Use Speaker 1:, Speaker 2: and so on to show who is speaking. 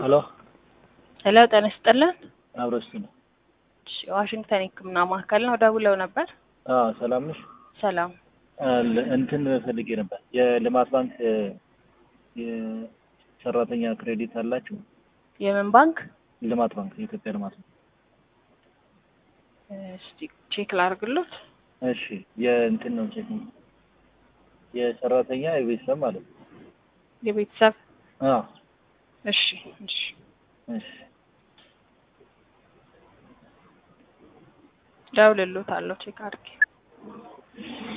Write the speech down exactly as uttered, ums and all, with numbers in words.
Speaker 1: ሄሎ
Speaker 2: ሄሎ ጤና ይስጥልን።
Speaker 1: አብሮሽ ነው።
Speaker 2: እሺ ዋሽንግተን ሕክምና ማዕከል ነው ደውለው ነበር?
Speaker 1: አዎ ሰላም ነሽ?
Speaker 2: ሰላም።
Speaker 1: እንትን ፈልጌ ነበር። የልማት ባንክ የሰራተኛ ክሬዲት አላችሁ?
Speaker 2: የምን ባንክ?
Speaker 1: ልማት ባንክ፣ የኢትዮጵያ ልማት ባንክ።
Speaker 2: እስቲ ቼክ ላድርግሎት።
Speaker 1: እሺ የእንትን ነው ቼክ ነው የሰራተኛ የቤተሰብ ማለት ነው።
Speaker 2: የቤተሰብ?
Speaker 1: አዎ።
Speaker 2: እሺ እሺ
Speaker 1: እሺ
Speaker 2: ደውልሎታለሁ ቼክ አድርጌ